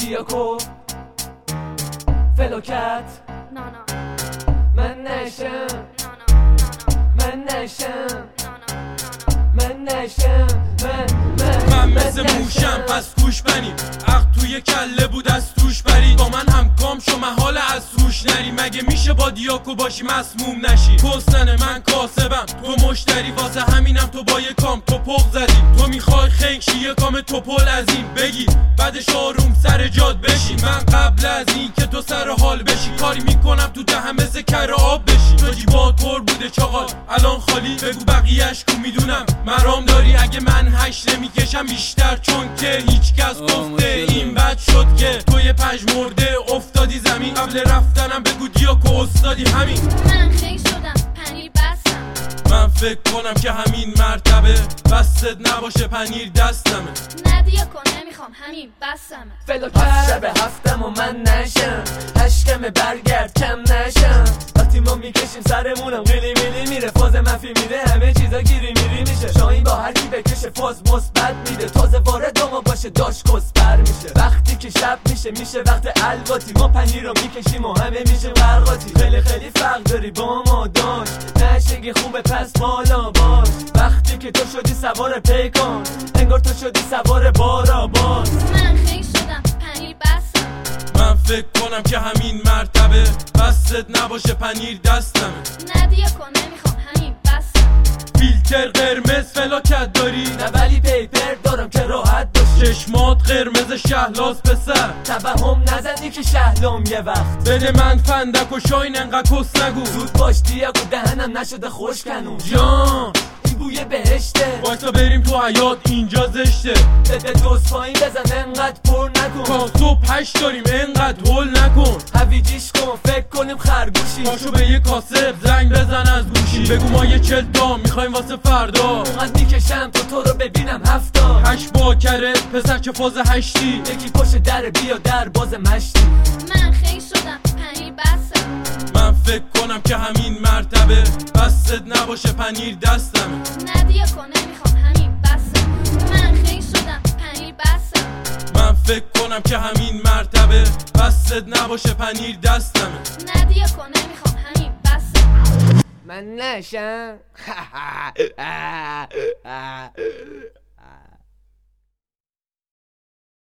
دیاکو فلاکت من نشم من مثل موشم پس گوش بنی عقل توی کله بود از توش برید با من همکام شو محاله از توش نری مگه میشه با دیاکو باشی مسموم نشی کسنه من کاسبم تو مشتری واسه همینم تو با یه کام تو پق زدی تو میخوای خنگشی یه کام توپل از این بگی بعدش آروم سر جاد بشی من قبل از این که تو سر حال بشی کاری میکنم تو دهم مثل کر آب بشی تو جیبا طور بوده چاقال الان خالی بگو بقیهش کو میدونم مرام داری اگه من هش نمیکشم بیشتر چون که هیچ کس گفته این بد شد که تو یه پژمرده افتادی زمین قبل رفتنم بگو دیاکو استادی همین من خیلی شدم پنیر بستم من فکر کنم که همین مرتبه بستت نباشه پنیر دستمه نه دیاکو نمیخوام همین بستمه فلاکت شب هفتم و من نشم هشکمه برگرد کم نشم وقتی ما میکشیم سرمونم قیلی میلی میره فاز منفی میره همه چیزا گیری میری میشه شاین با هر کی بکشه فاز مثبت میده تازه وارد ما باشه داش کسپر میشه وقتی که شب میشه وقت الواتی ما پنیر رو میکشیم و همه میشه برقاتی خیلی خیلی فرق داری با ما داشت نشگی خوبه پس بالا باش وقتی که تو شدی سوار پیکان انگار تو شدی سوار بارا باز من خیلی شدم پنیر بستم من فکر کنم که همین مرتبه بستت نباشه پنیر دستمه نه دیاکو نمیخوام همین بستم فیلتر قرمز فلاکت داری نه ولی پیپر دارم که راحت باشه چشمات قرمز شهلاس پسر توهم نزنی که شهلام یه وقت بده من فندک و شاین انقدر کس نگو زود باش دیاکو دهنم نشده خوش کنون جان این بوی بهشته وایسا بریم تو حیات اینجا زشته بده دوست پایین بزن انقدر پر نکن تا صبح 8 داریم انقدر هول نکن هویجیش کن فکر کنیم خرگوشی پاشو به یه کاسب زنگ بزن از گوشی بگو ما یه 40 تا میخوایم واسه فردا اونقدر میکشم تو رو ببینم 70 8 با کره پسر چه فاز 8 یکی پشت در بیا در باز مشتی من خیلی شدم پنیر بستم من فکر کنم که همین مرتبه بستت نباشه پنیر دستمه نه دیاکو نمیخوام همین بستم من خیلی شدم پنیر بستم من فکر کنم که همین مرتبه بستت نباشه پنیر دستمه نه دیاکو نمیخوام همین بستم من نشم